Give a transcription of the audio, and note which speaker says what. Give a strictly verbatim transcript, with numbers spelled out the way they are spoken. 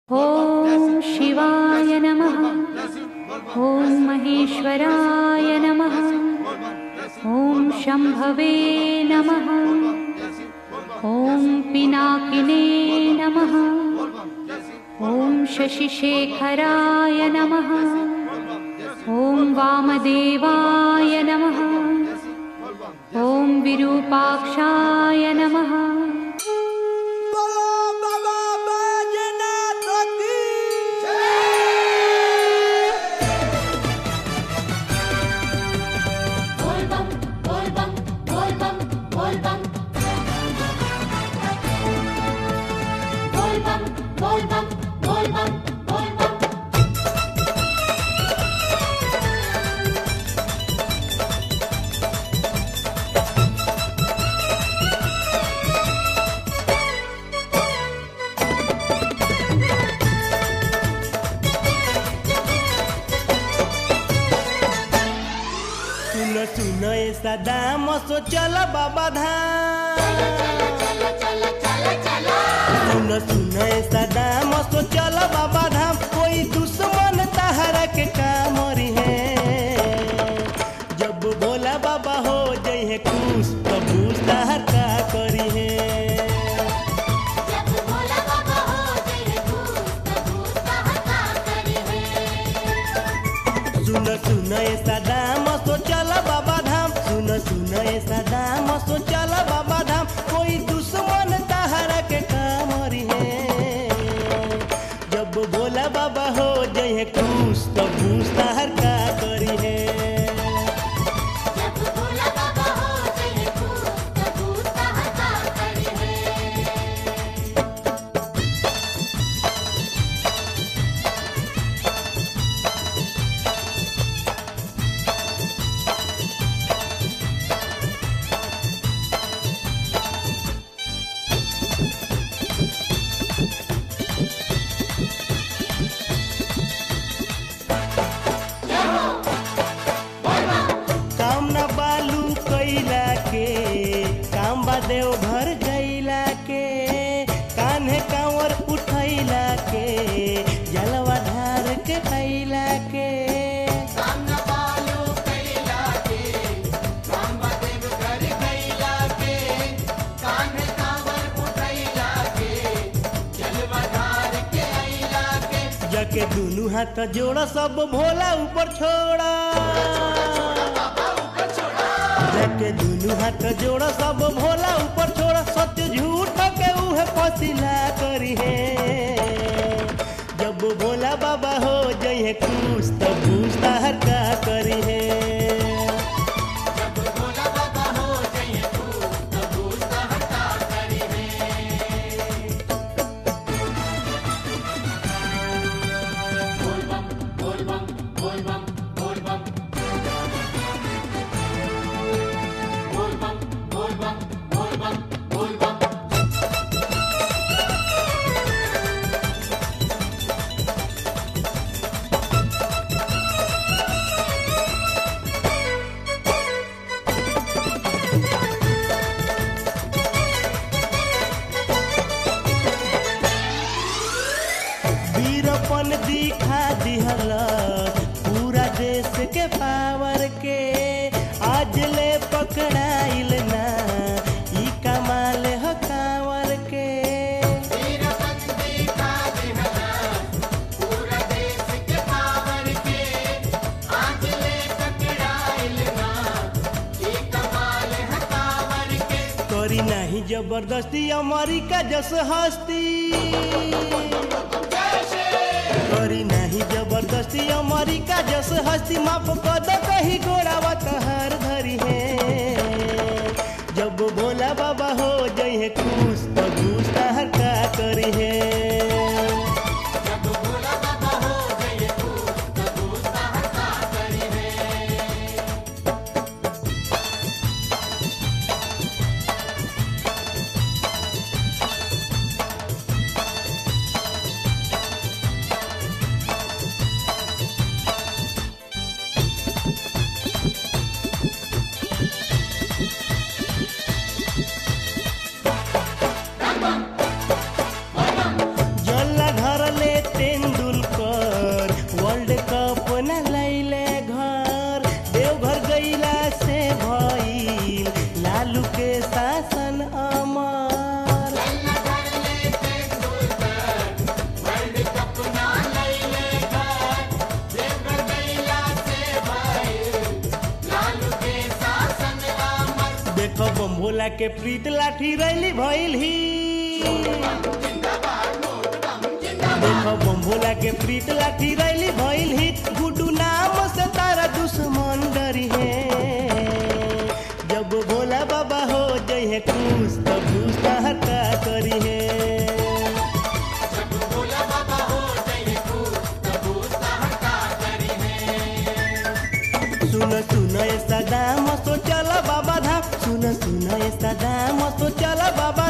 Speaker 1: ओम शिवाय नमः। ओम महेश्वराय नमः। ओम शंभवे नमः। ओम पिनाकिने नमः। ओम शशिशेखराय नमः। ओम वामदेवाय नमः। ओम विरूपाक्षाय नमः।
Speaker 2: सुनो ए सदाम सो चल बाबा धाम। सुनो सुनो ए सदाम सो चल बाबा धाम। कोई दुश्मन तहरा के कामरी है। जब भोला बाबा हो जई है खुश तब तहर का करी है। सुनो सुनो ए सदाम सो चल बाबा धाम। सुनो सुनो ए सदाम सो चल बाबा धाम। कोई दुश्मन तहरा के कामरी है। जब भोला बाबा हो जई है खुश तब तहर का करी है। देव घर गईला के कान्हे कांवर उठैला के जलवा धार के खैला के। जके दुनू हाथ जोड़ा सब भोला ऊपर छोड़ा। के दुनू हाथ जोड़ा सब भोला ऊपर छोड़ा। सत्य झूठ के उहे फसिला करी है। जब भोला बाबा हो जई है खुश तब खुश तहर का करी है। वीरपन दिखा दिहल पूरा देश के पावर के। आज ले पकड़ाइल ना ई कमाल ह कांवर के। वीरपन दिखा दिहल पूरा देश के पावर के। आज ले पकड़ाइल ना ई कमाल ह कांवर के। करी नहीं जबरदस्ती अमेरिका जस हस्ती। करी नहीं जबरदस्ती अमेरिका जस हस्ती। माफ कद कही गोड़ावा तहर धरी है। जब भोला बाबा हो जई है खुश तब खुश तहर का करी है। भोला के प्रीत लाठी रैली भइल ही देखो बम भोला के प्रीत लाठी रैली भइल ही गुड्डू नाम से तारा दुश्मन डरी है जब भोला बाबा हो जई है खुश तब भूसा हटा करी है सुन सुन ऐसा दाम सो चला बाबा धाम सुन सुन ऐसा दाम सो चला बाबा